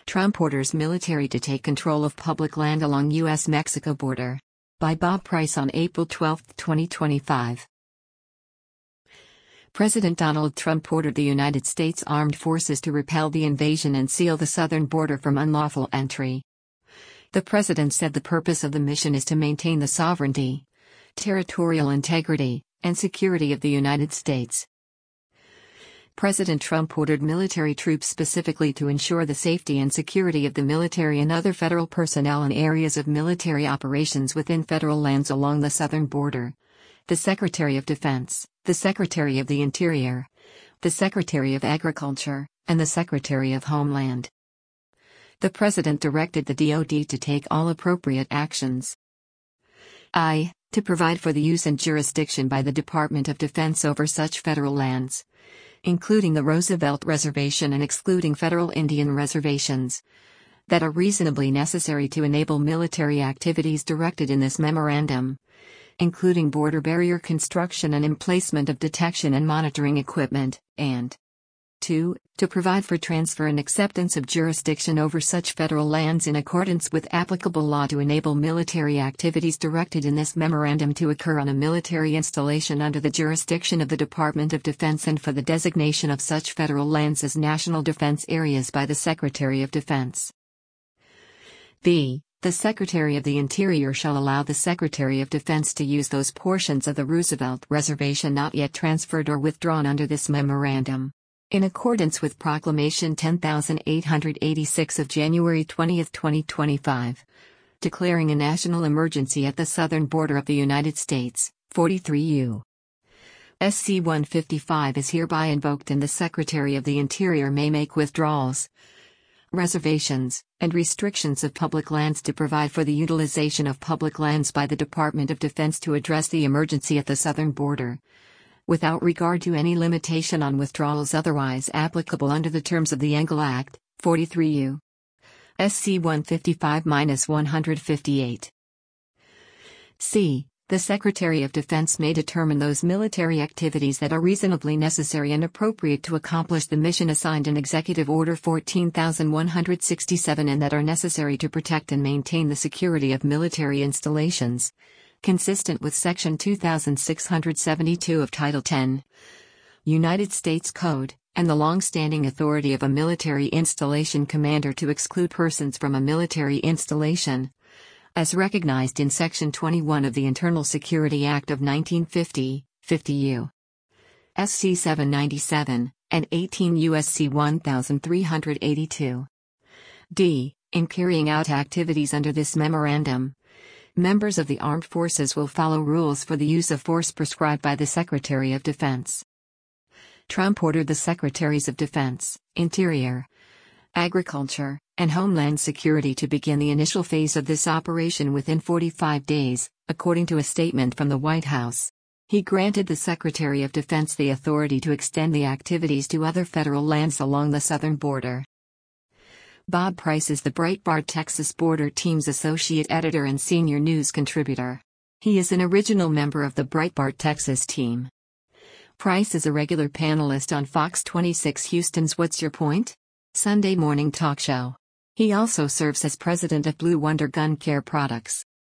Trump orders military to take control of public land along U.S.-Mexico border. By Bob Price on April 12, 2025. President Donald Trump ordered the United States Armed Forces to repel the invasion and seal the southern border from unlawful entry. The president said the purpose of the mission is to maintain the sovereignty, territorial integrity, and security of the United States. President Trump ordered military troops specifically to ensure the safety and security of the military and other federal personnel in areas of military operations within federal lands along the southern border. The Secretary of Defense, the Secretary of the Interior, the Secretary of Agriculture, and the Secretary of Homeland. The President directed the DoD to take all appropriate actions. To provide for the use and jurisdiction by the Department of Defense over such federal lands, including the Roosevelt Reservation and excluding federal Indian reservations, that are reasonably necessary to enable military activities directed in this memorandum, including border barrier construction and emplacement of detection and monitoring equipment, and 2. To provide for transfer and acceptance of jurisdiction over such federal lands in accordance with applicable law to enable military activities directed in this memorandum to occur on a military installation under the jurisdiction of the Department of Defense and for the designation of such federal lands as national defense areas by the Secretary of Defense. B. The Secretary of the Interior shall allow the Secretary of Defense to use those portions of the Roosevelt Reservation not yet transferred or withdrawn under this memorandum, in accordance with Proclamation 10,886 of January 20, 2025, declaring a national emergency at the southern border of the United States, 43 U.S.C. 155 is hereby invoked and the Secretary of the Interior may make withdrawals, reservations, and restrictions of public lands to provide for the utilization of public lands by the Department of Defense to address the emergency at the southern border, without regard to any limitation on withdrawals otherwise applicable under the terms of the Engle Act, 43 U.S.C. 155-158. C. The Secretary of Defense may determine those military activities that are reasonably necessary and appropriate to accomplish the mission assigned in Executive Order 14,167 and that are necessary to protect and maintain the security of military installations, consistent with Section 2672 of Title 10, United States Code, and the long-standing authority of a military installation commander to exclude persons from a military installation, as recognized in Section 21 of the Internal Security Act of 1950, 50 U.S.C. 797, and 18 U.S.C. 1382. D. In carrying out activities under this memorandum, members of the armed forces will follow rules for the use of force prescribed by the Secretary of Defense. Trump ordered the Secretaries of Defense, Interior, Agriculture, and Homeland Security to begin the initial phase of this operation within 45 days, according to a statement from the White House. He granted the Secretary of Defense the authority to extend the activities to other federal lands along the southern border. Bob Price is the Breitbart Texas Border Team's associate editor and senior news contributor. He is an original member of the Breitbart Texas team. Price is a regular panelist on Fox 26 Houston's What's Your Point? Sunday morning talk show. He also serves as president of Blue Wonder Gun Care Products.